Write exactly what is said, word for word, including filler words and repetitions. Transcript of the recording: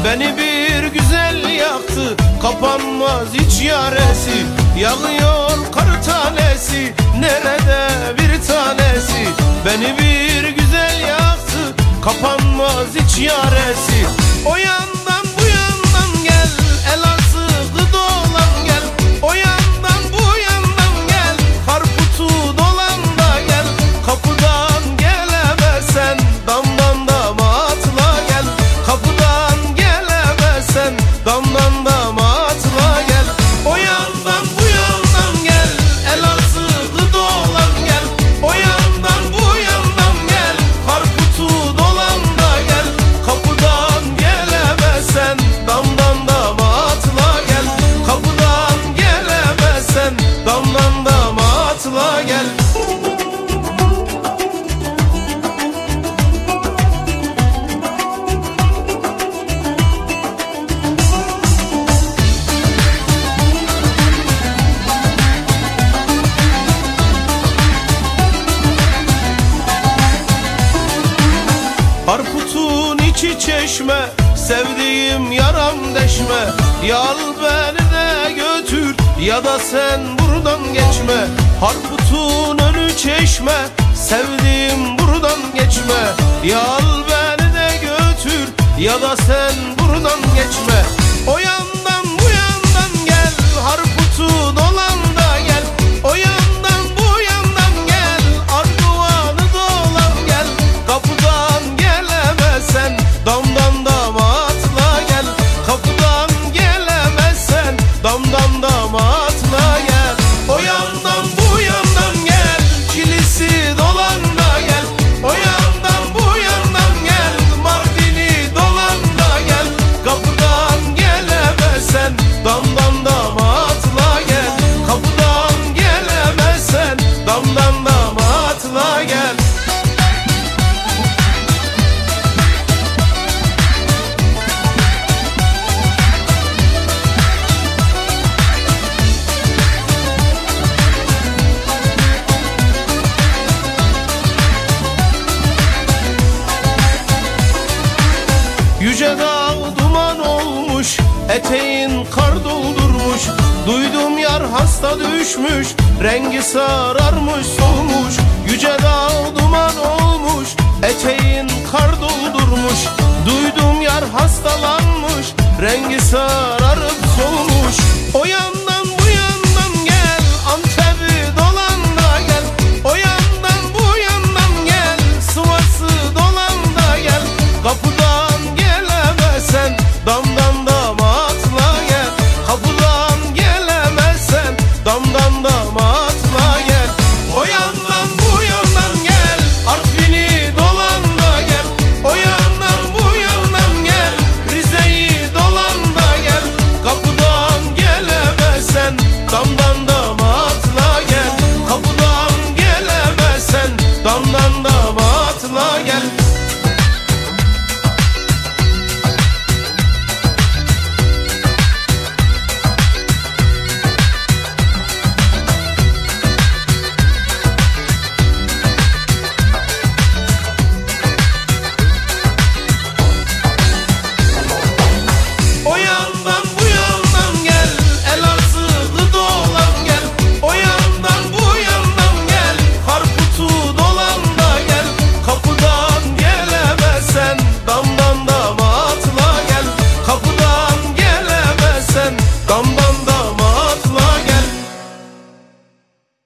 Beni bir güzel yaktı, kapanmaz hiç yaresi. Yağıyor kar tanesi, nerede bir tanesi. Beni bir güzel yaktı, kapanmaz hiç yaresi. O yandan bu yandan gel, Elazığ dolan gel. O yandan bu yandan gel, Harput'u dolan da gel. Kapıdan gelemezsen damdan dama atla gel. Kapıdan gelemezsen damdan dama atla gel. O yandan bu yandan gel, Elazığ dolan gel. O yandan bu yandan gel, Harput'u dolan da gel. Kapıdan gelemezsen damdan dama atla gel. Kapıdan gelemezsen damdan dama atla gel. Harput'un içi çeşme, sevdiğim yaram deşme. Ya al beni de götür, ya da sen buradan geçme. Harput'un önü çeşme, sevdiğim buradan geçme. Ya al beni de götür, ya da sen buradan geçme. O yandan bu yandan gel, Harput'u dolan da gel. O yandan bu yandan gel, Arguvan'ı dolan gel. Kapıdan gelemezsen damdan dama atla gel. Kapıdan gelemezsen damdan dama atla gel. O yandan bu yandan gel, Kilis'i dolan da gel. O yandan bu yandan gel, Mardin'i dolan da gel. Kapıdan gelemezsen damdan dama atla gel. Kapıdan gelemezsen damdan dama atla gel. Yüce dağ duman olmuş, eteğin kar doldurmuş. Duydum yar hasta düşmüş, rengi sararmış solmuş. Yüce dağ duman olmuş, eteğin kar doldurmuş. Duydum yar hastalanmış, rengi sararıp solmuş. O yan